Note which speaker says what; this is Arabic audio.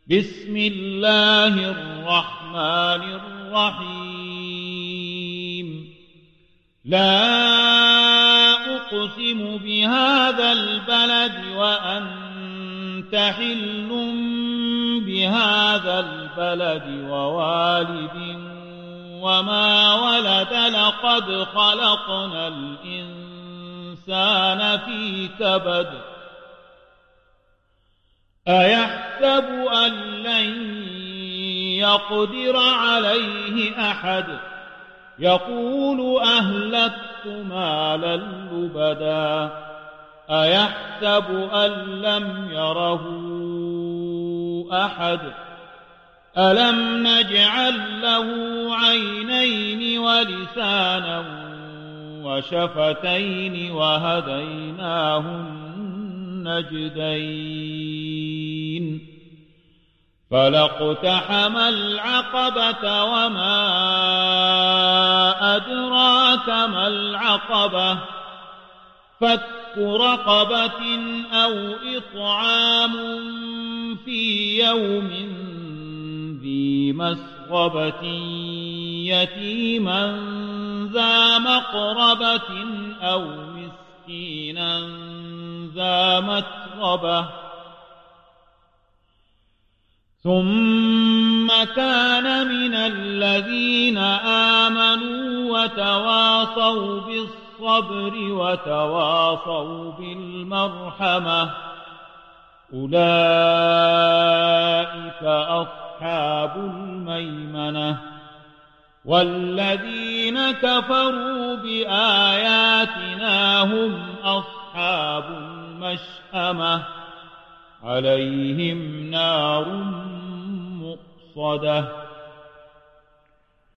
Speaker 1: بسم الله الرحمن الرحيم لا أقسم بهذا البلد وأنت حل بهذا البلد ووالد وما ولد لقد خلقنا الإنسان في كبد أيحسب أن لن يقدر عليه أحد يقول أهلكت مالا لبدا أيحسب أن لم يره أحد ألم نجعل له عينين ولسانا وشفتين وهديناه النجدين فلاقتحم العقبة وما أدراك ما العقبة فك رقبة أو إطعام في يوم ذي مسغبة يتيما ذا مقربة أو مسكينا ذا متربة ثم كان من الذين آمنوا وتواصوا بالصبر وتواصوا بالمرحمة أولئك أصحاب الميمنة والذين كفروا بآياتنا هم أصحاب المشأمة عليهم نار مؤصدة